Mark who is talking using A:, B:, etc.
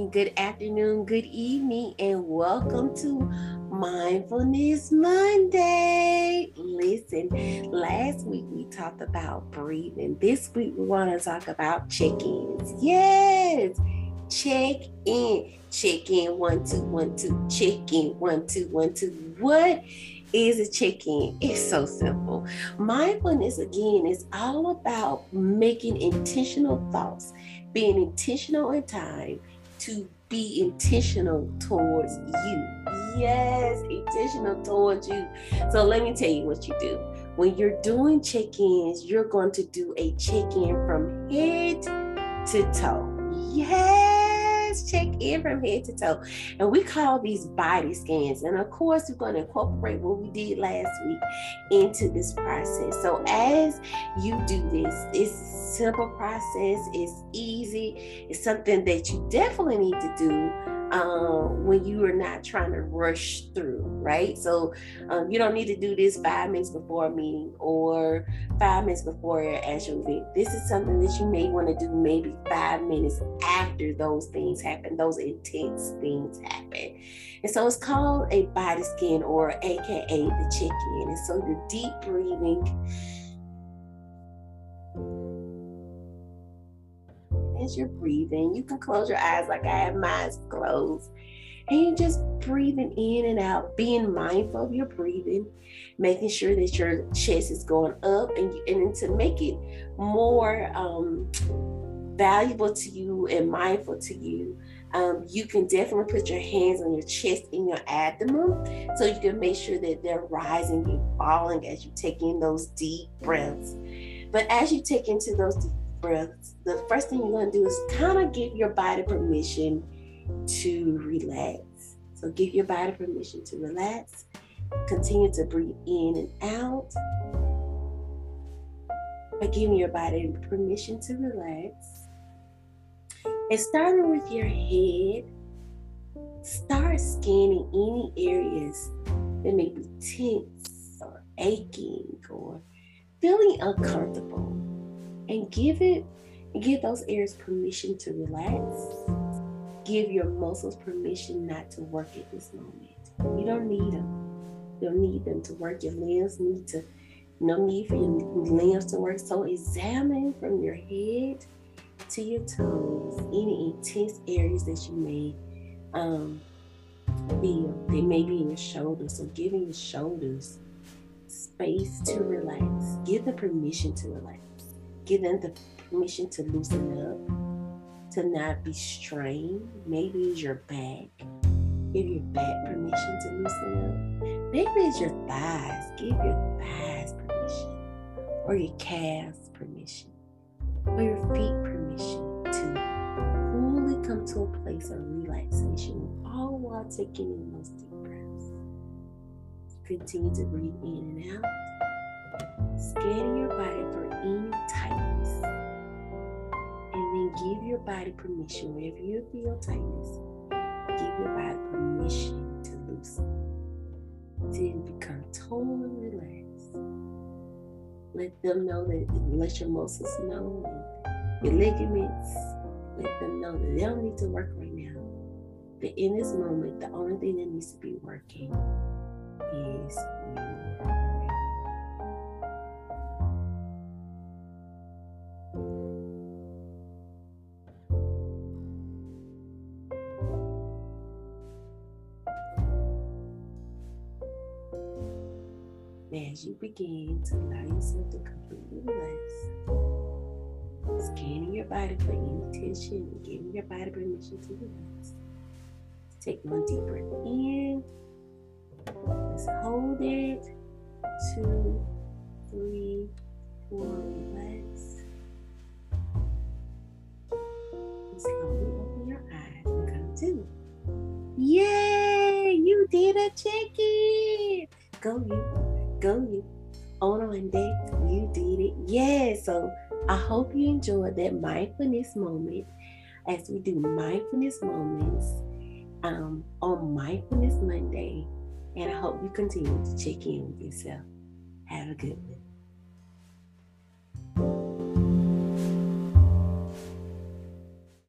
A: morning, good afternoon, good evening, and welcome to Mindfulness Monday. Listen, last week we talked about breathing. This week we want to talk about check-ins. Yes, check in. Check in 1 2 1 2. Check in 1 2 1 2. What is a check-in? It's so simple. Mindfulness, again, is all about making intentional thoughts, being intentional in time to be intentional towards you. Yes, intentional towards you. So let me tell you what you do. When you're doing check-ins, you're going to do a check-in from head to toe. Yes, check in from head to toe. And we call these body scans. And of course, we're going to incorporate what we did last week into this process. So as you do this, it's a simple process. It's easy. It's something that you definitely need to do when you are not trying to rush through, right? So you don't need to do this 5 minutes before a meeting or 5 minutes before your actual event. This is something that you may want to do maybe 5 minutes after those things happen, those intense things happen. And so it's called a body scan, or AKA the check-in. And so you're deep breathing. As you're breathing, you can close your eyes like I have mine closed. And you're just breathing in and out, being mindful of your breathing, making sure that your chest is going up. And to make it more valuable to you and mindful to you, you can definitely put your hands on your chest and your abdomen so you can make sure that they're rising and falling as you take in those deep breaths. But as you take into those deep breaths, the first thing you're going to do is kind of give your body permission to relax. So give your body permission to relax. Continue to breathe in and out. By giving your body permission to relax. And starting with your head, start scanning any areas that may be tense or aching or feeling uncomfortable. And give those areas permission to relax. Give your muscles permission not to work at this moment. You don't need them. You don't need them to work. Your limbs no need for your limbs to work. So examine from your head to your toes any intense areas that you may feel. They may be in your shoulders. So giving your shoulders space to relax. Give them permission to relax. Give them the permission to loosen up, to not be strained. Maybe it's your back. Give your back permission to loosen up. Maybe it's your thighs. Give your thighs permission. Or your calves permission. Or your feet permission to fully come to a place of relaxation, all while taking in those deep breaths. Continue to breathe in and out. Scanning your body for any tightness. And then give your body permission, wherever you feel tightness, give your body permission to loosen. To become totally relaxed. Let them know let your muscles know, your ligaments, let them know that they don't need to work right now. That in this moment, the only thing that needs to be working is you. As you begin to allow yourself to completely relax, scanning your body for any tension and giving your body permission to relax. Take one deep breath in. Let's hold it. 2, 3, 4, relax. And slowly open your eyes and come to. Yay! You did a check-in! Go you. Go you. On day, you did it. Yeah, so I hope you enjoyed that mindfulness moment as we do mindfulness moments on Mindfulness Monday. And I hope you continue to check in with yourself. Have a good one.